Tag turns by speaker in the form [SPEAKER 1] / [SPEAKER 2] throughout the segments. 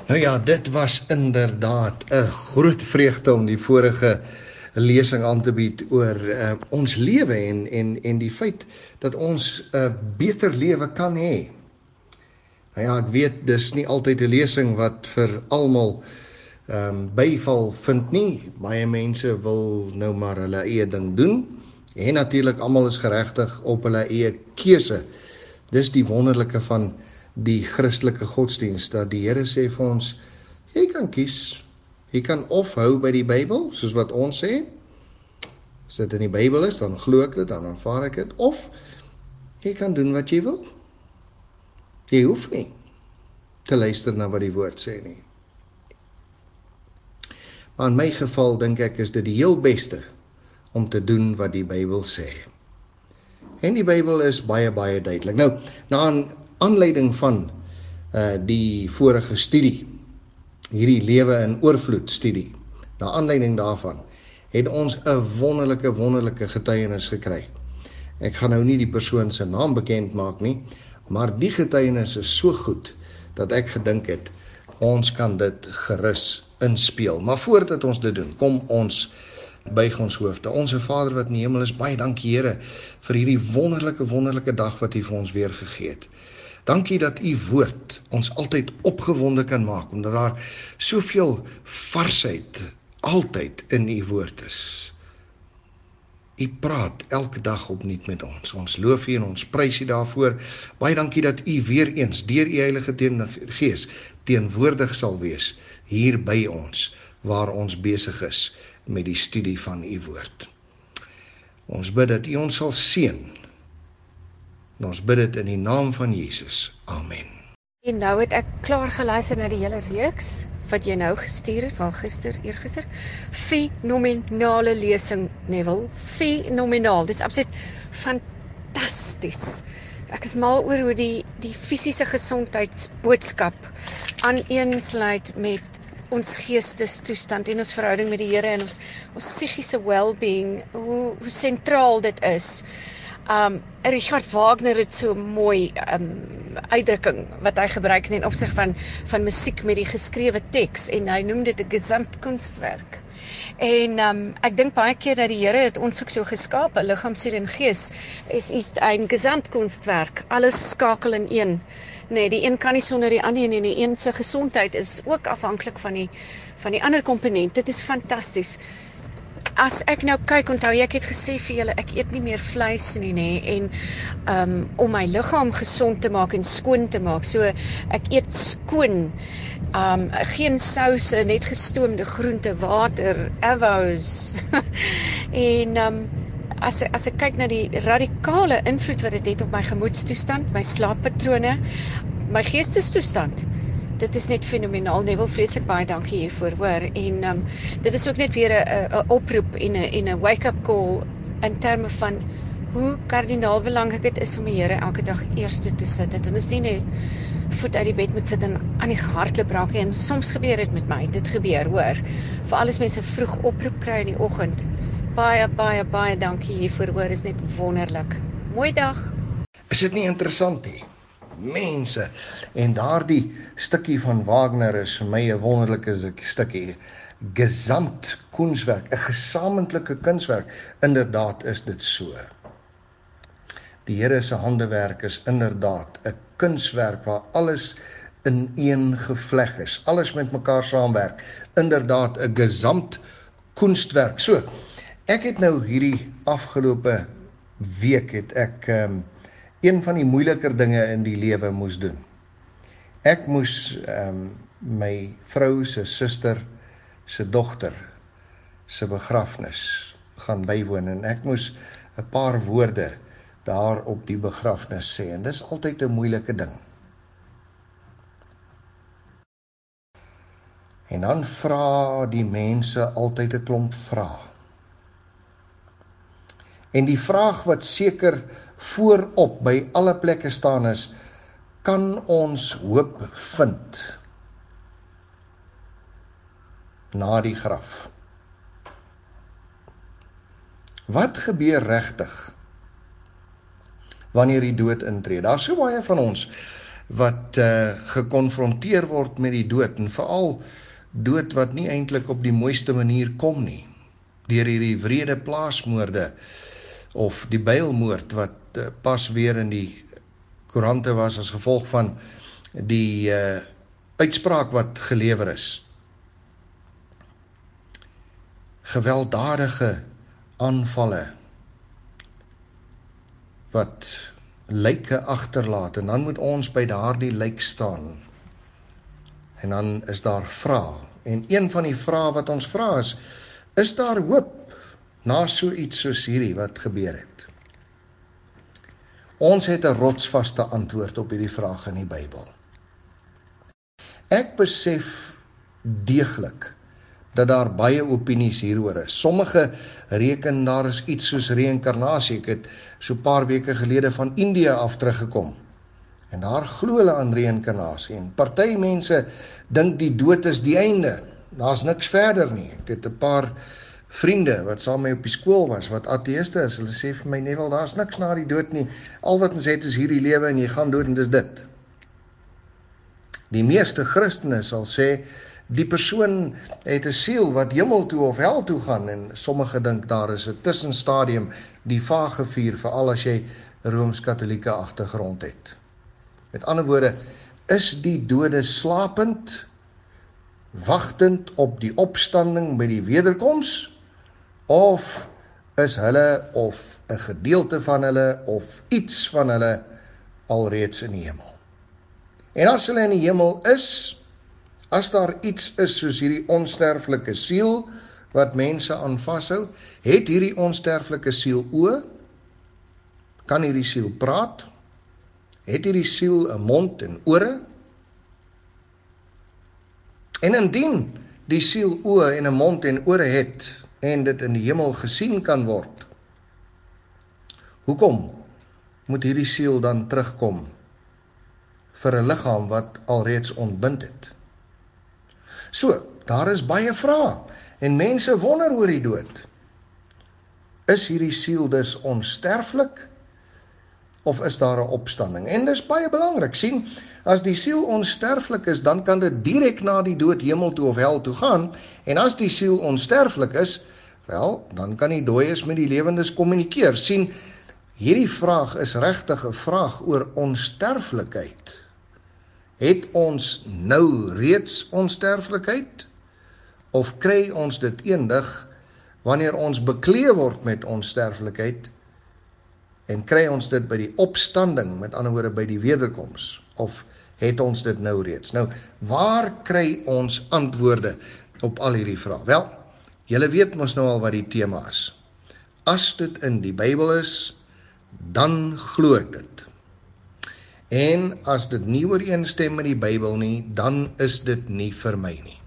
[SPEAKER 1] Nou ja, dit was inderdaad 'n groot vreugde om die vorige lesing aan te bied oor ons lewe en die feit dat ons 'n beter lewe kan hê. Nou ja, ek weet dis nie altyd 'n lesing wat vir almal byval vind nie. Baie mense wil nou maar hulle eie ding doen en natuurlik almal is geregtig op hulle eie keuse. Dis die wonderlike van die Christelike godsdienst, dat die Here sê vir ons, jy kan kies. Jy kan of hou by die Bybel, soos wat ons sê. As dit in die Bybel is, dan glo ek dit, dan aanvaar ek dit. Of jy kan doen wat jy wil. Jy hoef nie te luister na wat die woord sê nie. Maar in my geval dink ek is dit die heel beste om te doen wat die Bybel sê. En die Bybel is baie duidelik. Nou, na aanleiding van die vorige studie, hierdie lewe in oorvloed studie, na aanleiding daarvan, het ons 'n wonderlike getuienis gekry. Ek gaan nou nie die persoon se naam bekend maak nie, maar die getuienis is so goed, dat ek gedink het, ons kan dit gerus inspeel. Maar voordat ons dit doen, kom ons buig ons hoofde. Onse Vader wat in die hemel is, baie dankie Here vir hierdie wonderlike dag wat U vir ons weer gegee het. Dankie dat U woord ons altyd opgewonde kan maak, omdat daar soveel varsheid altyd in U woord is. U praat elke dag opnuut met ons. Ons loof U en ons prys U daarvoor. Baie dankie dat U weer eens deur U Heilige Gees teenwoordig sal wees hier by ons, waar ons besig is met die studie van U woord. Ons bid dat U ons sal seën. En ons bid dit in die naam van Jesus. Amen.
[SPEAKER 2] En nou het ek klaar geluister na die hele reeks wat jy nou gestuur het, wel eergister. Fenomenale lesing, Neville. Fenomenaal. Dis absoluut fantasties. Ek is mal oor hoe die fisiese gesondheidsboodskap aaneensluit met ons geestestoestand en ons verhouding met die Here en ons psigiese well-being, hoe sentraal dit is. Richard Wagner het so mooi uitdrukking wat hy gebruik in opsig van musiek met die geskrewe teks en hy noem dit 'n Gesamtkunstwerk. En ek dink baie keer dat die Here het ons ook so geskape, liggaam, siel en gees is 'n Gesamtkunstwerk, alles skakel in een. Nee, die een kan nie sonder die ander en die een se gesondheid is ook afhanklik van die ander komponent. Dit is fantasties. As ek nou kyk, onthou ek het gesê vir julle, ek eet nie meer vleis nie, en om my liggaam gesond te maak en skoon te maak, so ek eet skoon, geen souse, net gestoomde groente, water, avos, en as ek kyk na die radikale invloed wat dit het op my gemoedstoestand, my slaappatrone, my geestestoestand, dit is net fenomenaal. Neville, vreeslik baie dankie hiervoor, hoor. En dit is ook net weer 'n oproep en 'n wake-up call in terme van hoe kardinaal belangrik dit is om die Here elke dag eerste te sit. Dat ons nie net voet uit die bed moet sit en aan die hardloop raak nie. En soms gebeur dit met my, dit gebeur, hoor. Veral as mense vroeg oproep kry in die oggend. Baie dankie hiervoor, hoor, is net wonderlik. Mooi dag.
[SPEAKER 1] Is dit nie interessant nie? Mense, en daardie stukkie van Wagner is vir my 'n wonderlike stukkie. Gesamtkunstwerk, 'n gesamentlike kunswerk. Inderdaad is dit so. Die Here se handewerk is inderdaad 'n kunswerk waar alles ineengevleg is, alles met mekaar saamwerk. Inderdaad 'n gesamtkunstwerk. So, ek het nou hierdie afgelope week het ek een van die moeiliker dinge in die lewe moes doen. Ek moes my vrou se suster se dogter se begrafnis gaan bywoon en ek moes 'n paar woorde daar op die begrafnis sê en dis altyd 'n moeilike ding. En dan vra die mense altyd 'n klomp vrae. En die vraag wat seker voorop by alle plekke staan is, kan ons hoop vind na die graf? Wat gebeur regtig wanneer die dood intree? Daar's so baie van ons wat gekonfronteer word met die dood, en veral dood wat nie eintlik op die mooiste manier kom nie, deur hierdie wrede plaasmoorde, of die Bylmoord wat pas weer in die koerante was as gevolg van die uitspraak wat gelewer is. Gewelddadige aanvalle wat lyke agterlaat, en dan moet ons by daardie lijk staan. En dan is daar vrae. En een van die vrae wat ons vra is daar hoop na so iets soos hierdie wat gebeur het? Ons het 'n rotsvaste antwoord op hierdie vraag in die Bybel. Ek besef deeglik dat daar baie opinies hieroor is. Sommige reken daar is iets soos reïnkarnasie. Ek het so 'n paar weke gelede van India af teruggekom. En daar glo hulle aan reïnkarnasie. En party mense dink die dood is die einde. Daar's niks verder nie. Ek het 'n paar vriende wat saam met my op die skool was, wat ateïste is. Hulle sê vir my, Neville, daar's niks na die dood nie. Al wat ons het is hierdie lewe en jy gaan dood en dis dit. Die meeste Christene sal sê, die persoon het 'n siel wat hemel toe of hel toe gaan, en sommige dink daar is 'n tussenstadium, die vagevuur, veral as jy Rooms-Katolieke agtergrond het. Met ander woorde, is die dode slapend, wagtend op die opstanding by die wederkoms, of is hulle, of 'n gedeelte van hulle, of iets van hulle alreeds in die hemel? En as hulle in die hemel is, as daar iets is soos hierdie onsterflike siel wat mense aan vashou, het hierdie onsterflike siel oë? Kan hierdie siel praat? Het hierdie siel 'n mond en ore? En indien die siel oë en 'n mond en ore het en dit in die hemel gesien kan word, hoekom moet hierdie siel dan terugkom vir 'n liggaam wat alreeds ontbind het? So, daar is baie vrae, en mense wonder oor die dood. Is hierdie siel dus onsterflik, of is daar 'n opstanding? En dis baie belangrik, sien, as die siel onsterflik is, dan kan dit direk na die dood hemel toe of hel toe gaan, en as die siel onsterflik is, wel, dan kan die dooies met die lewendes kommunikeer. Sien, hierdie vraag is regtig 'n vraag oor onsterflikheid. Het ons nou reeds onsterflikheid, of kry ons dit eendag wanneer ons bekleë word met onsterflikheid, en kry ons dit by die opstanding, met ander woorde by die wederkoms, of het ons dit nou reeds? Nou, waar kry ons antwoorde op al hierdie vrae? Wel, julle weet mos nou al wat die tema is. As dit in die Bybel is, dan glo ek dit. En as dit nie ooreenstem met die Bybel nie, dan is dit nie vir my nie.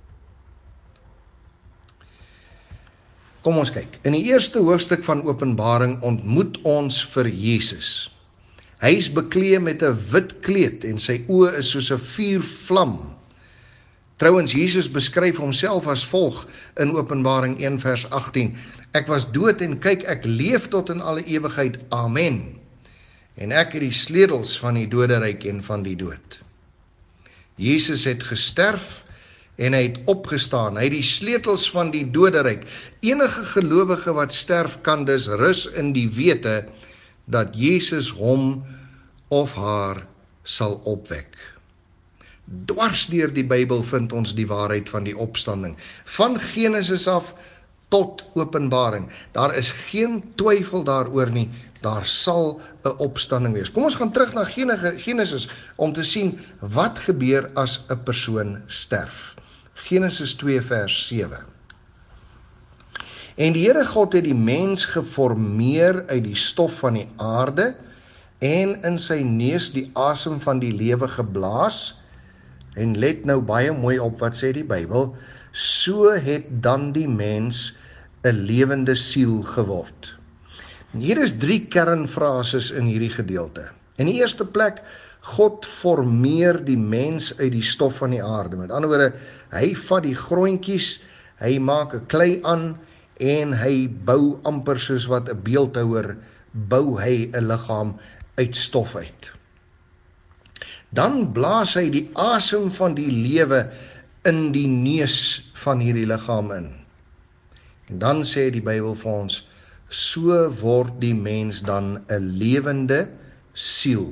[SPEAKER 1] Kom ons kyk. In die eerste hoofstuk van Openbaring ontmoet ons vir Jesus. Hy is bekleed met 'n wit kleed en sy oë is soos 'n vuurvlam. Trouwens, Jesus beskryf homself as volg in Openbaring 1 vers 18. Ek was dood en kyk, ek leef tot in alle ewigheid. Amen. En ek het die sleutels van die doderyk en van die dood. Jesus het gesterf en hy het opgestaan. Hy het die sleutels van die doderyk. Enige gelowige wat sterf kan dus rus in die wete dat Jesus hom of haar sal opwek. Dwars deur die Bybel vind ons die waarheid van die opstanding. Van Genesis af tot Openbaring. Daar is geen twyfel daaroor nie. Daar sal 'n opstanding wees. Kom ons gaan terug na Genesis om te sien wat gebeur as 'n persoon sterf. Genesis 2 vers 7. En die Here God het die mens geformeer uit die stof van die aarde en in sy neus die asem van die lewe geblaas. En let nou baie mooi op wat sê die Bybel. So het dan die mens 'n lewende siel geword. En hier is 3 kernfrases in hierdie gedeelte. In die eerste plek, God formeer die mens uit die stof van die aarde. Met ander woorde, hy vat die grondjies, hy maak 'n klei aan en hy bou amper soos wat 'n beeldhouer bou hy 'n liggaam uit stof uit. dan blaas hy die asem van die lewe in die neus van hierdie liggaam in. En dan sê die Bybel vir ons, so word die mens dan 'n lewende siel.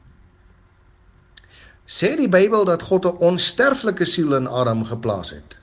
[SPEAKER 1] Sê die Bybel dat God 'n onsterflike siel in Adam geplaas het?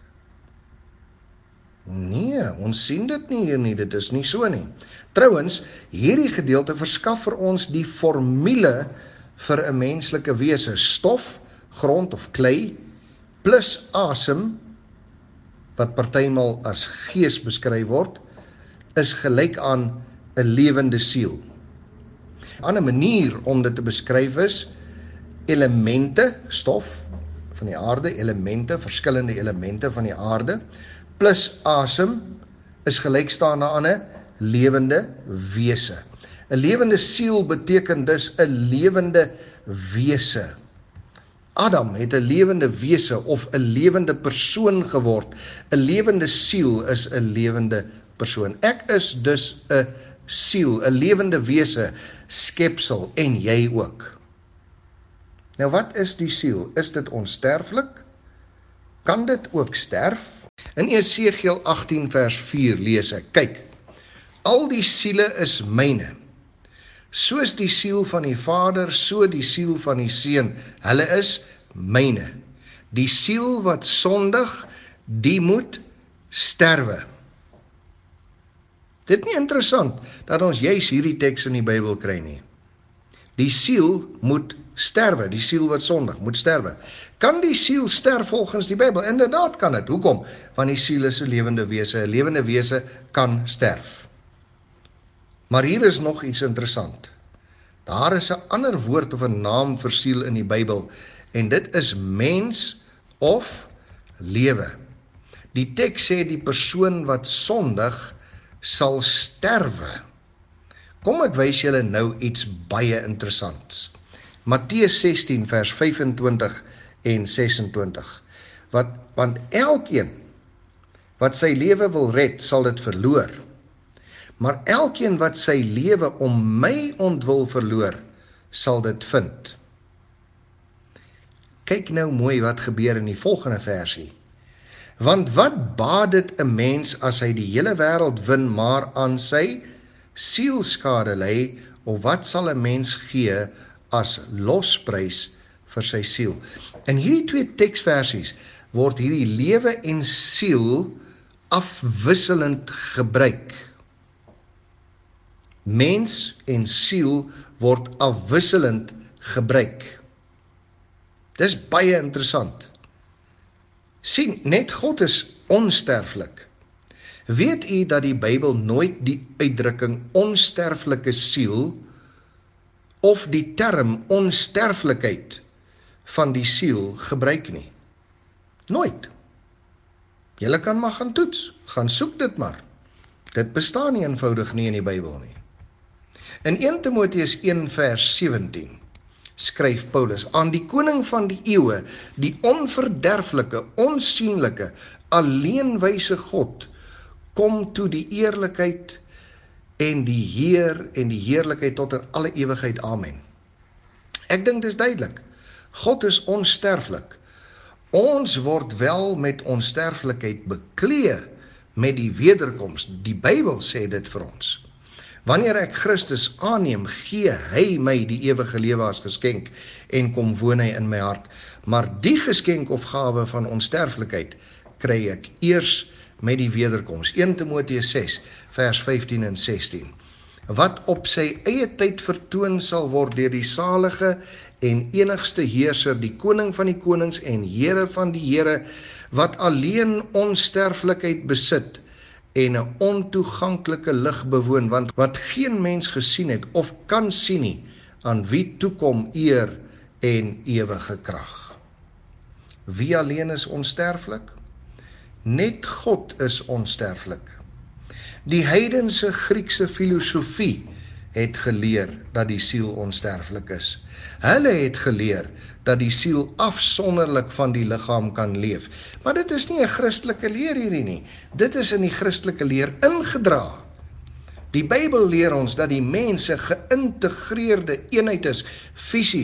[SPEAKER 1] Nee, ons sien dit nie hier nie, dit is nie so nie. Trouwens, hierdie gedeelte verskaf vir ons die formule vir 'n menslike wese: stof, grond of klei, plus asem, wat partymal as gees beskryf word, is gelyk aan 'n lewende siel. 'n Ander manier om dit te beskryf is, elemente, stof van die aarde, elemente, verskillende elemente van die aarde, plus asem, is gelykstaande aan 'n lewende wese. 'n Lewende siel beteken dus 'n lewende wese. Adam het 'n lewende wese of 'n lewende persoon geword. 'n Lewende siel is 'n lewende persoon. Ek is dus 'n siel, 'n lewende wese, skepsel, en jy ook. Nou wat is die siel? Is dit onsterflik? Kan dit ook sterf? In Esegiel 18 vers 4 lees ek, kyk, al die siele is myne. Soos die siel van die Vader, so die siel van die Seun. Hulle is myne. Die siel wat sondig, die moet sterwe. Dit nie interessant dat ons juis hierdie teks in die Bybel kry nie. Die siel moet sterwe, die siel wat sondig moet sterwe. Kan die siel sterf volgens die Bybel? Inderdaad kan dit. Hoekom? Want die siel is 'n lewende wese. 'n Lewende wese kan sterf. Maar hier is nog iets interessant. Daar is 'n ander woord of 'n naam vir siel in die Bybel, en dit is mens of lewe. Die teks sê die persoon wat sondig sal sterwe. Kom ek wys julle nou iets baie interessants. Matteus 16 vers 25 en 26. Want elkeen wat sy lewe wil red, sal dit verloor. Maar elkeen wat sy lewe om my ontwil verloor, sal dit vind. Kyk nou mooi wat gebeur in die volgende versie. Want wat baat dit 'n mens as hy die hele wêreld win, maar aan sy siel skade ly, of wat sal 'n mens gee as losprys vir sy siel? In hierdie twee teksversies word hierdie lewe en siel afwisselend gebruik. Mens en siel word afwisselend gebruik. Dis baie interessant. Sien, net God is onsterflik. Weet u dat die Bybel nooit die uitdrukking onsterflike siel of die term onsterflikheid van die siel gebruik nie? Nooit. Julle kan maar gaan toets, gaan soek dit maar. Dit bestaan nie eenvoudig nie in die Bybel nie. In 1 Timoteus 1 vers 17 skryf Paulus, aan die koning van die eeue, die onverderflike, onsienlike, alleenwyse God, kom toe die eerlikheid en die Heer en die heerlikheid tot in alle ewigheid. Amen. Ek dink dis duidelik. God is onsterflik. Ons word wel met onsterflikheid beklee met die wederkoms. Die Bybel sê dit vir ons. Wanneer ek Christus aanneem, gee hy my die ewige lewe as geskenk en kom woon hy in my hart. Maar die geskenk of gawe van onsterflikheid kry ek eers met die wederkoms. 1 Timoteus 6 vers 15 en 16. Wat op sy eie tyd vertoon sal word deur die salige en enigste heerser, die koning van die konings en Here van die Here, wat alleen onsterflikheid besit en 'n ontoeganklike lig bewoon, want wat geen mens gesien het of kan sien nie, aan wie toekom eer en ewige krag. Wie alleen is onsterflik? Net God is onsterflik. Die heidense Griekse filosofie het geleer dat die siel onsterflik is. Hulle het geleer dat die siel afsonderlik van die liggaam kan leef. Maar dit is nie 'n Christelike leer hierdie nie. Dit is in die Christelike leer ingedra. Die Bybel leer ons dat die mens 'n geïntegreerde eenheid is, fisies,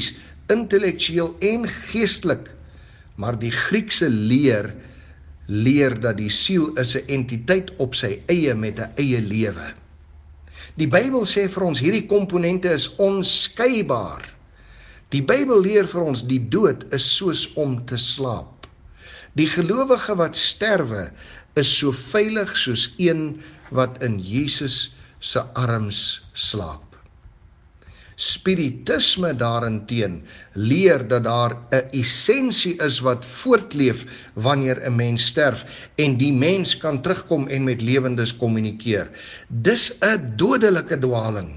[SPEAKER 1] intellektueel en geestelik, maar die Griekse leer dat die siel is 'n entiteit op sy eie met 'n eie lewe. Die Bybel sê vir ons, hierdie komponente is onskeibaar. Die Bybel leer vir ons, die dood is soos om te slaap. Die gelowige wat sterwe, is so veilig soos een wat in Jesus se arms slaap. Spiritisme daarenteen leer dat daar 'n essensie is wat voortleef wanneer 'n mens sterf en die mens kan terugkom en met lewendes kommunikeer. Dis 'n dodelike dwaling.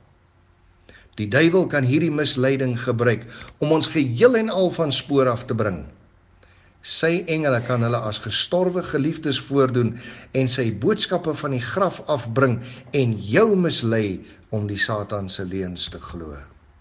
[SPEAKER 1] Die duiwel kan hierdie misleiding gebruik om ons geheel en al van spoor af te bring. Sy engele kan hulle as gestorwe geliefdes voordoen en sy boodskappe van die graf afbring en jou mislei om die Satan se leuns te glo.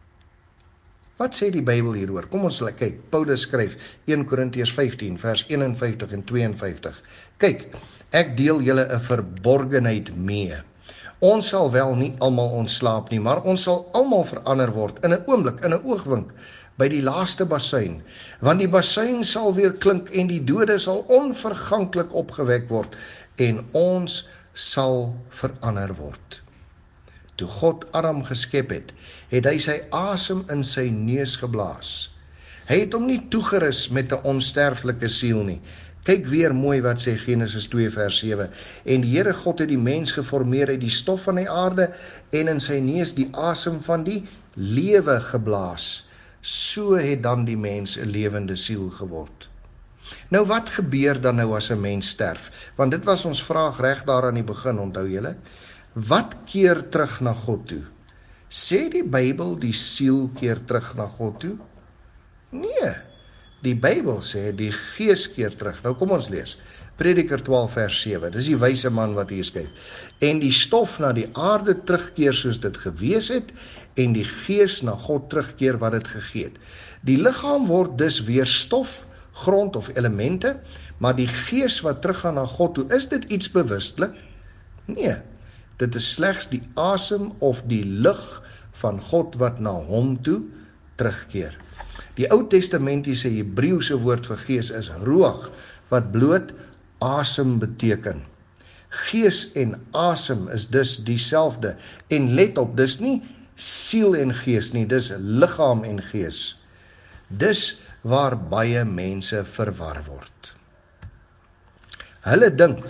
[SPEAKER 1] Wat sê die Bybel hieroor? Kom ons kyk. Paulus skryf 1 Korintiërs 15 vers 51 en 52. Kyk, ek deel julle 'n verborgenheid mee. Ons sal wel nie almal ontslaap nie, maar ons sal almal verander word in 'n oomblik, in 'n oogwink, by die laaste basuin, want die basuin sal weer klink en die dode sal onverganklik opgewek word en ons sal verander word. Toe God Adam geskep het, het hy sy asem in sy neus geblaas. Hy het hom nie toegerus met 'n onsterflike siel nie. Kyk weer mooi wat sê Genesis 2 vers 7. En die Here God het die mens geformeer uit die stof van die aarde en in sy neus die asem van die lewe geblaas. So het dan die mens 'n lewende siel geword. Nou wat gebeur dan nou as 'n mens sterf? Want dit was ons vraag reg daar aan die begin, onthou julle? Wat keer terug na God toe? Sê die Bybel die siel keer terug na God toe? Nee, die Bybel sê die gees keer terug. Nou kom ons lees. Prediker 12 vers 7, dis die wyse man wat hier skryf. En die stof na die aarde terugkeer soos dit gewees het, en die gees na God terugkeer wat dit gegee het. Die liggaam word dus weer stof, grond of elemente, maar die gees wat teruggaan na God toe, is dit iets bewustelik? Nee, dit is slegs die asem of die lug van God wat na hom toe terugkeer. Die Ou Testamentiese Hebreëse woord vir gees is ruach, wat bloot asem beteken. Gees en asem is dus dieselfde, en let op, dis nie siel en gees nie, dis liggaam en gees. Dis waar baie mense verwar word. Hulle dink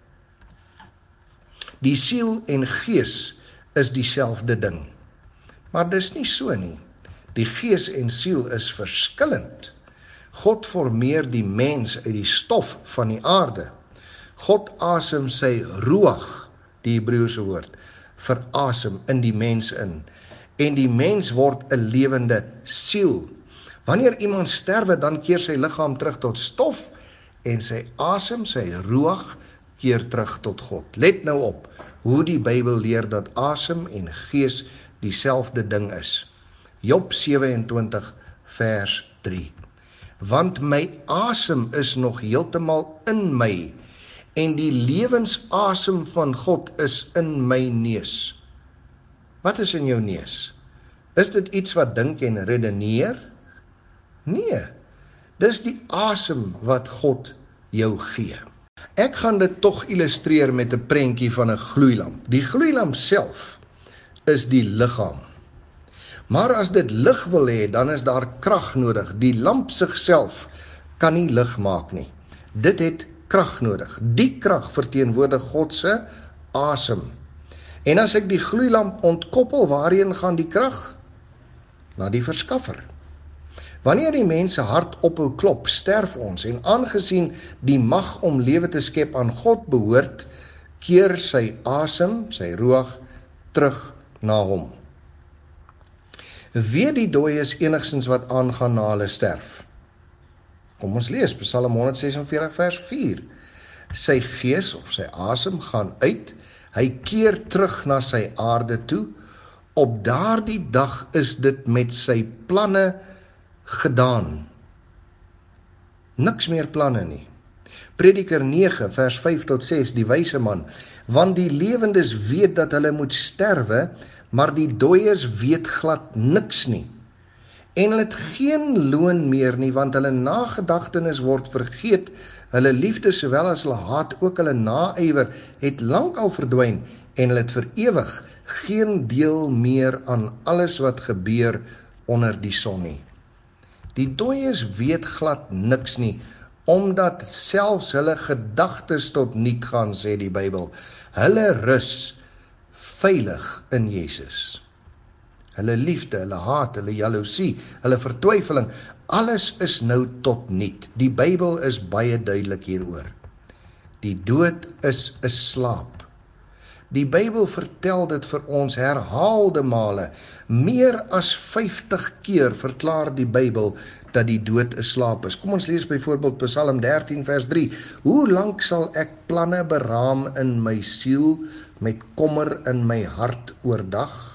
[SPEAKER 1] die siel en gees is dieselfde ding, maar dis nie so nie. Die gees en siel is verskillend. God formeer die mens uit die stof van die aarde. God asem sy ruach, die Hebreëse woord, verasem in die mens in. En die mens word 'n lewende siel. Wanneer iemand sterwe, dan keer sy liggaam terug tot stof en sy asem, sy ruach, keer terug tot God. Let nou op hoe die Bybel leer dat asem en gees dieselfde ding is. Job 27 vers 3. Want my asem is nog heeltemal in my en die lewensasem van God is in my neus. Wat is in jou neus? Is dit iets wat dink en redeneer? Nee, dis die asem wat God jou gee. Ek gaan dit tog illustreer met 'n prentjie van 'n gloeilamp. Die gloeilamp self is die liggaam. Maar as dit lig wil hê, dan is daar krag nodig. Die lamp sigself kan nie lig maak nie. Dit het krag nodig. Die krag verteenwoordig God se asem. En as ek die gloeilamp ontkoppel, waarheen gaan die krag? Na die verskaffer. Wanneer die mens se hart ophou klop, sterf ons, en aangesien die mag om lewe te skep aan God behoort, keer sy asem, sy ruach, terug na hom. Weet die dooies enigstens wat aangaan na hulle sterf? Kom ons lees, Psalm 146 vers 4. Sy gees of sy asem gaan uit, hy keer terug na sy aarde toe, op daardie dag is dit met sy planne gedaan. Niks meer planne nie. Prediker 9 vers 5 tot 6, die wyse man, want die lewendes weet dat hulle moet sterwe, maar die dooies weet glad niks nie. en hulle het geen loon meer nie, want hulle nagedagtenis word vergeet, hulle liefde sowel as hulle haat, ook hulle naëiwer, het lank al verdwyn, en hulle het vir ewig geen deel meer aan alles wat gebeur onder die son nie. Die dooies weet glad niks nie, omdat selfs hulle gedagtes tot niet gaan, sê die Bybel. Hulle rus veilig in Jesus. Hulle liefde, hulle haat, hulle jaloesie, hulle vertwyfeling, alles is nou tot niet. Die Bybel is baie duidelik hieroor. Die dood is 'n slaap. Die Bybel vertel dit vir ons herhaalde male. Meer as 50 keer verklaar die Bybel dat die dood 'n slaap is. Kom ons lees byvoorbeeld Psalm 13 vers 3. Hoe lank sal ek planne beraam in my siel, met kommer in my hart oordag?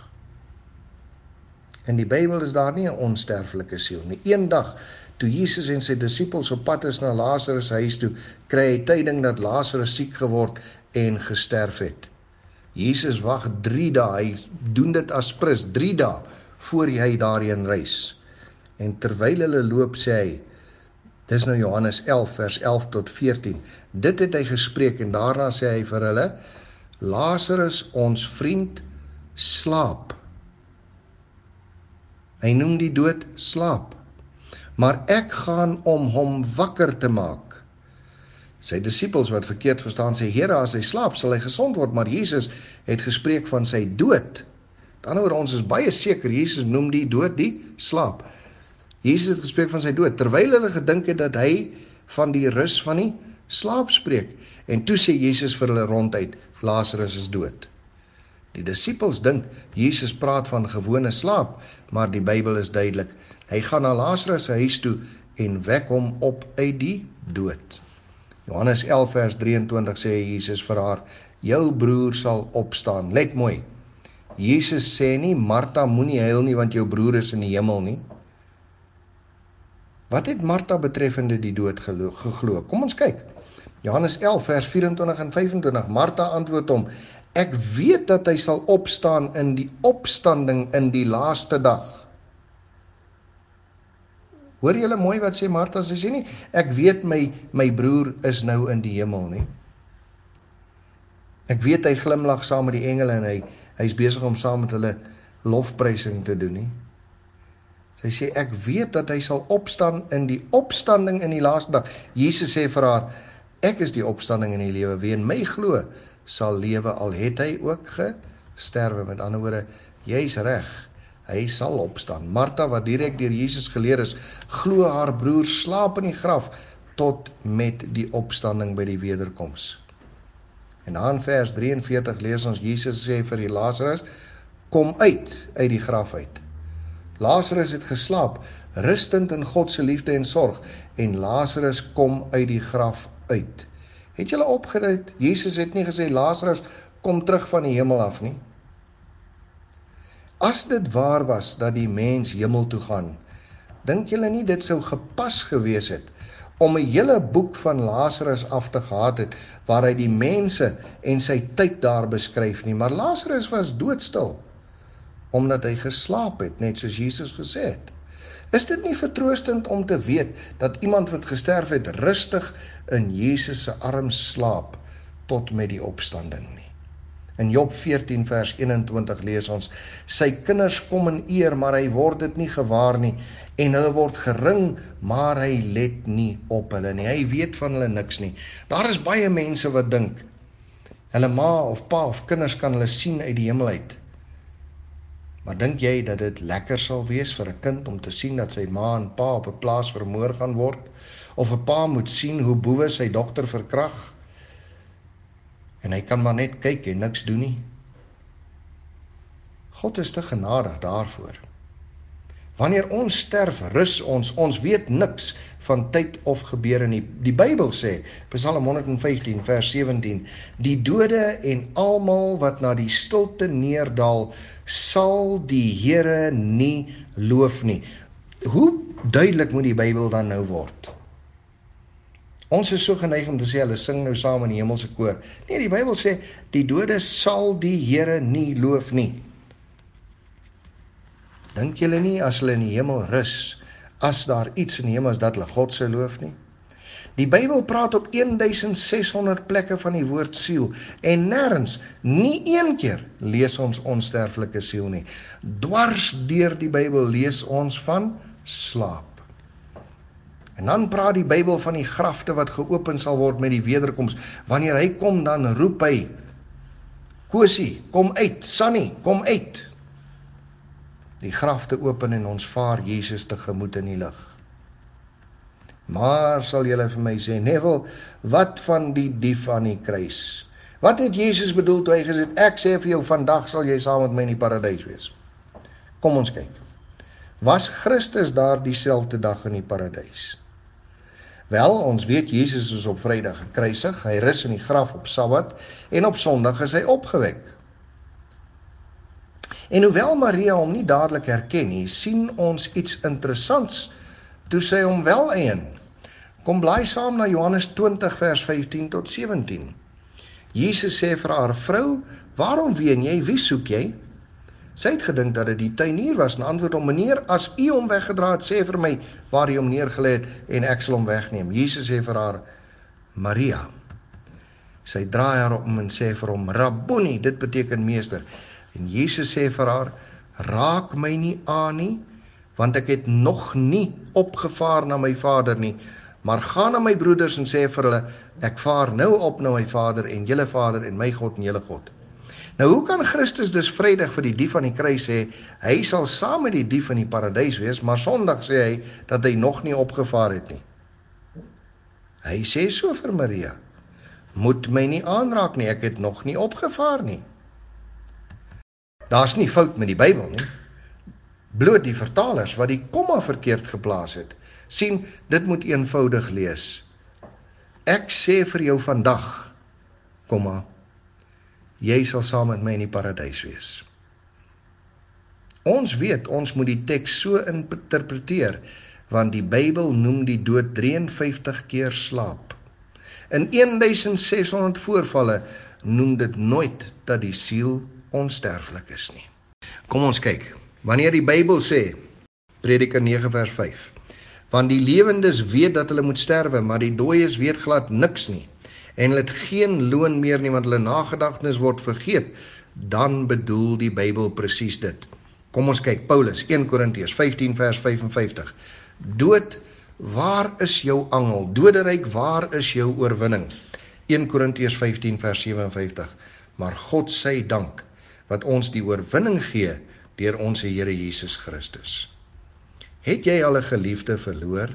[SPEAKER 1] In die Bybel is daar nie 'n onsterflike siel nie. Eendag, toe Jesus en sy disippels op pad is na Lazarus huis toe, kry hy tyding dat Lazarus siek geword en gesterf het. Jesus wag 3 dae, hy doen dit as prins, 3 dae, voor hy daarheen reis. En terwyl hulle loop, sê hy, dis nou Johannes 11, vers 11 tot 14, dit het hy gespreek, en daarna sê hy vir hulle, Lazarus, ons vriend, slaap. Hy noem die dood slaap. Maar ek gaan om hom wakker te maak. Sy disippels wat verkeerd verstaan sê, Here, as hy slaap, sal hy gesond word, maar Jesus het gespreek van sy dood. Dan ons is baie seker, Jesus noem die dood die slaap. Jesus het gespreek van sy dood, terwyl hulle gedink het dat hy van die rus van die slaap spreek. En toe sê Jesus vir hulle ronduit, Lazarus is dood. Die disippels dink, Jesus praat van gewone slaap, maar die Bybel is duidelik. Hy gaan na Lazarus huis toe en wek hom op uit die dood. Johannes 11 vers 23 sê Jesus vir haar, jou broer sal opstaan. Let mooi, Jesus sê nie, Martha, moenie huil nie, want jou broer is in die hemel nie. Wat het Martha betreffende die dood geglo? Kom ons kyk. Johannes 11 vers 24 en 25. Martha antwoord hom, ek weet dat hy sal opstaan in die opstanding in die laaste dag. Hoor julle mooi wat sê Martha? Sy sê nie, ek weet my broer is nou in die hemel nie. Ek weet hy glimlag saam met die engele en hy is besig om saam met hulle lofprysing te doen nie. Sy sê, ek weet dat hy sal opstaan in die opstanding in die laaste dag. Jesus sê vir haar, ek is die opstanding in die lewe, wie in my glo, sal lewe, al het hy ook gesterwe. Met ander woorde, jy is reg, hy sal opstaan. Martha, wat direk deur Jesus geleer is, glo haar broer slaap in die graf, tot met die opstanding by die wederkoms. En dan vers 43 lees ons, Jesus sê vir die Lazarus, kom uit die graf uit. Lazarus het geslaap, rustend in God se liefde en sorg, en Lazarus kom uit die graf uit. Het julle opgelet, Jesus het nie gesê, Lazarus, kom terug van die hemel af nie. As dit waar was, dat die mens hemel toe gaan, dink julle nie dit sou gepas gewees het, om 'n hele boek van Lazarus af te gehad het, waar hy die mense en sy tyd daar beskryf nie, maar Lazarus was doodstil, omdat hy geslaap het, net soos Jesus gesê het. Is dit nie vertroostend om te weet, dat iemand wat gesterf het, rustig in Jesus se arms slaap, tot met die opstanding nie? In Job 14 vers 21 lees ons, sy kinders kom in eer, maar hy word dit nie gewaar nie, en hulle word gering, maar hy let nie op hulle nie. Hy weet van hulle niks nie. Daar is baie mense wat dink, hulle ma of pa of kinders kan hulle sien uit die hemel uit. Maar dink jy dat dit lekker sal wees vir 'n kind om te sien dat sy ma en pa op 'n plaas vermoor gaan word? Of 'n pa moet sien hoe boewe sy dogter verkrag? En hy kan maar net kyk en niks doen nie. God is te genadig daarvoor. Wanneer ons sterf, rus ons weet niks van tyd of gebeure nie. Die Bybel sê, Psalm 115 vers 17, die dode en almal wat na die stilte neerdal, sal die Here nie loof nie. Hoe duidelik moet die Bybel dan nou word? Ons is so geneig om te sê, hulle sing nou saam in die hemelse koor. Nee, die Bybel sê, die dode sal die Here nie loof nie. Dink julle nie as hulle in die hemel rus, as daar iets in die hemel is dat hulle God se loof nie? Die Bybel praat op 1600 plekke van die woord siel en nêrens, nie een keer lees ons onsterflike siel nie. Dwars deur die Bybel lees ons van slaap. En dan praat die Bybel van die grafte wat geopen sal word met die wederkoms. Wanneer hy kom, dan roep hy, Kosie, kom uit, Sunny, kom uit. Die grafte open en ons vaar Jesus tegemoet in die lig. Maar sal julle vir my sê, Neville, wat van die dief aan die kruis? Wat het Jesus bedoel toe hy gesê, ek sê vir jou, vandag sal jy saam met my in die paradys wees? Kom ons kyk. Was Christus daar dieselfde dag in die paradys? Wel, ons weet Jesus is op Vrydag gekruisig, hy rus in die graf op Sabbat en op Sondag is hy opgewek. En hoewel Maria hom nie dadelik herken nie, sien ons iets interessants toe sy hom wel eien. Kom blaai saam na Johannes 20 vers 15 tot 17. Jesus sê vir haar, vrou, waarom ween jy, wie soek jy? Sy het gedink dat dit die tuinier was en antwoord hom, meneer, as u hom weggedra het, sê vir my waar hy hom neergelê het en ek sal hom wegneem. Jesus sê vir haar, Maria. Sy draai haar om en sê vir hom, Rabboni, dit beteken meester. En Jesus sê vir haar, raak my nie aan nie, want ek het nog nie opgevaar na my Vader nie, maar ga na my broeders en sê vir hulle, ek vaar nou op na my Vader en julle Vader en my God en julle God. Nou hoe kan Christus dus Vrydag vir die dief aan die kruis sê, hy sal saam met die dief in die paradys wees, maar Sondag sê hy, dat hy nog nie opgevaar het nie. Hy sê so vir Maria, moet my nie aanraak nie, ek het nog nie opgevaar nie. Daar's nie fout met die Bybel nie, bloot die vertalers wat die komma verkeerd geplaas het, sien, dit moet eenvoudig lees. Ek sê vir jou vandag, komma, jy sal saam met my in die paradys wees. Ons weet, ons moet die teks so interpreteer, want die Bybel noem die dood 53 keer slaap. In 1600 voorvalle noem dit nooit dat die siel onsterflik is nie. Kom ons kyk, wanneer die Bybel sê, Prediker 9 vers 5, want die lewendes weet dat hulle moet sterwe, maar die dooies weet glad niks nie, en hulle het geen loon meer nie, want hulle nagedagtenis word vergeet, dan bedoel die Bybel presies dit. Kom ons kyk, Paulus, 1 Korintiërs 15 vers 55, dood, waar is jou angel? Doderyk, waar is jou oorwinning? 1 Korintiërs 15 vers 57, maar God sy dank, wat ons die oorwinning gee, deur ons Here Jesus Christus. Het jy al 'n geliefde verloor?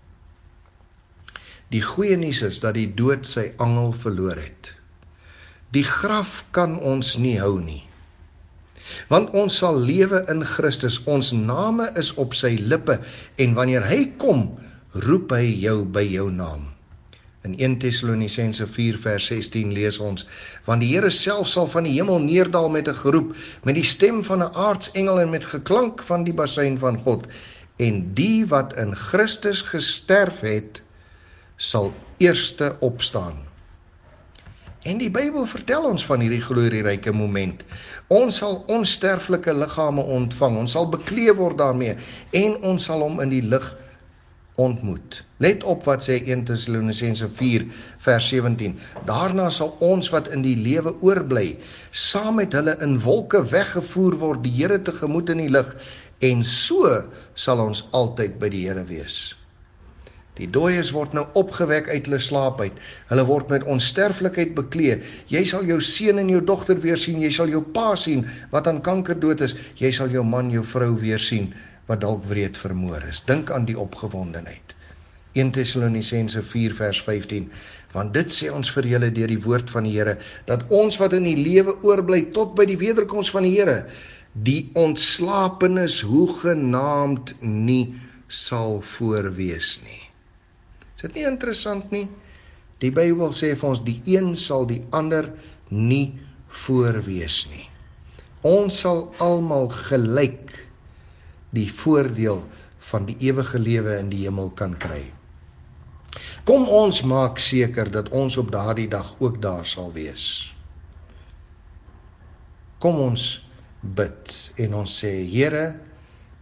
[SPEAKER 1] Die goeie nuus is dat die dood sy angel verloor het. Die graf kan ons nie hou nie. Want ons sal lewe in Christus, ons name is op sy lippe, en wanneer hy kom, roep hy jou by jou naam. In 1 Tessalonisense 4 vers 16 lees ons, want die Here self sal van die hemel neerdal met 'n geroep, met die stem van 'n aartsengel en met geklank van die basuin van God, en die wat in Christus gesterf het, sal eerste opstaan. En die Bybel vertel ons van hierdie glorieryke moment. Ons sal onsterflike liggame ontvang, ons sal bekleed word daarmee, en ons sal hom in die lig ontmoet. Let op wat sê 1 Tessalonisense 4 vers 17. Daarna sal ons wat in die lewe oorbly, saam met hulle in wolke weggevoer word, die Here tegemoet in die lig, en so sal ons altyd by die Here wees. Die dooies word nou opgewek uit hulle slaap uit. Hulle word met onsterflikheid bekleed. Jy sal jou seun en jou dogter weer sien. Jy sal jou pa sien wat aan kanker dood is. Jy sal jou man, jou vrou weer sien wat dalk wreed vermoor is. Dink aan die opgewondenheid. 1 Tessalonisense 4 vers 15. Want dit sê ons vir julle deur die woord van die Here, dat ons wat in die lewe oorbly tot by die wederkoms van die Here, die ontslapenis hoegenaamd nie sal voorwees nie. Is dit nie interessant nie? Die Bybel sê vir ons, die een sal die ander nie voorwees nie. Ons sal almal gelyk die voordeel van die ewige lewe in die hemel kan kry. Kom ons maak seker dat ons op daardie dag ook daar sal wees. Kom ons bid en ons sê, Here,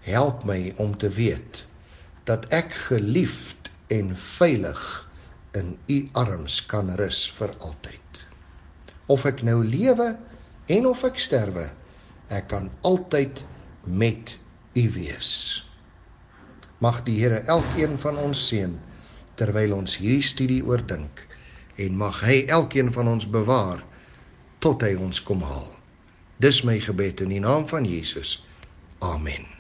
[SPEAKER 1] help my om te weet dat ek geliefd en veilig in u arms kan rus vir altyd. Of ek nou lewe en of ek sterwe, ek kan altyd met u wees. Mag die Here elkeen van ons seën, terwyl ons hierdie studie oordink, en mag hy elkeen van ons bewaar, tot hy ons kom haal. Dis my gebed in die naam van Jesus. Amen.